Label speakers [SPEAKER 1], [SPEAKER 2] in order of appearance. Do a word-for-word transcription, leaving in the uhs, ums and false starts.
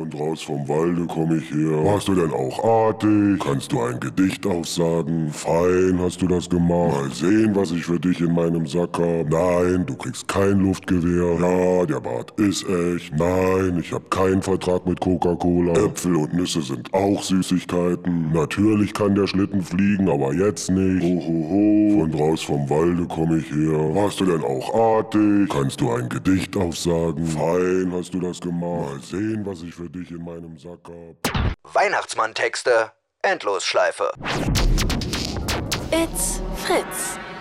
[SPEAKER 1] Von draus vom Walde komm ich her. Warst du denn auch artig? Kannst du ein Gedicht aufsagen? Fein hast du das gemacht. Mal sehen, was ich für dich in meinem Sack hab. Nein, du kriegst kein Luftgewehr. Ja, der Bart ist echt. Nein, ich hab keinen Vertrag mit Coca-Cola. Äpfel und Nüsse sind auch Süßigkeiten. Natürlich kann der Schlitten fliegen, aber jetzt nicht. Ho, ho, ho. Von draus vom Walde komm ich her. Warst du denn auch artig? Kannst du ein Gedicht aufsagen? Fein hast du das gemacht. Mal sehen, was ich für dich in meinem Sack hab.
[SPEAKER 2] Weihnachtsmann-Texte. Endlosschleife.
[SPEAKER 3] It's Fritz.